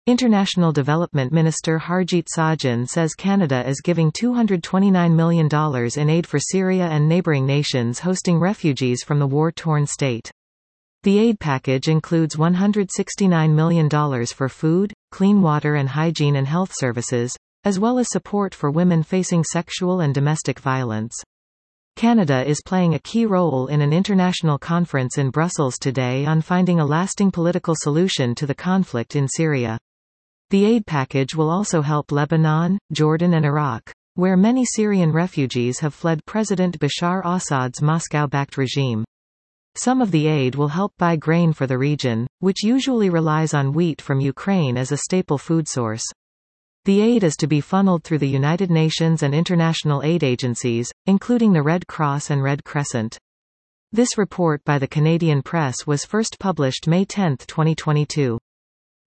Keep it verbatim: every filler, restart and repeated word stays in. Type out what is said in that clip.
International Development Minister Harjit Sajjan says Canada is giving two hundred twenty-nine million dollars in aid for Syria and neighbouring nations hosting refugees from the war-torn state. The aid package includes one hundred sixty-nine million dollars for food, clean water and hygiene and health services, as well as support for women facing sexual and domestic violence. Canada is playing a key role in an international conference in Brussels today on finding a lasting political solution to the conflict in Syria. The aid package will also help Lebanon, Jordan and Iraq, where many Syrian refugees have fled President Bashar Assad's Moscow-backed regime. Some of the aid will help buy grain for the region, which usually relies on wheat from Ukraine as a staple food source. The aid is to be funneled through the United Nations and international aid agencies, including the Red Cross and Red Crescent. This report by the Canadian Press was first published May tenth, twenty twenty-two.